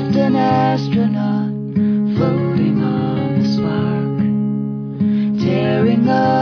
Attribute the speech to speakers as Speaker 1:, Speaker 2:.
Speaker 1: just an astronaut floating on the spark, tearing up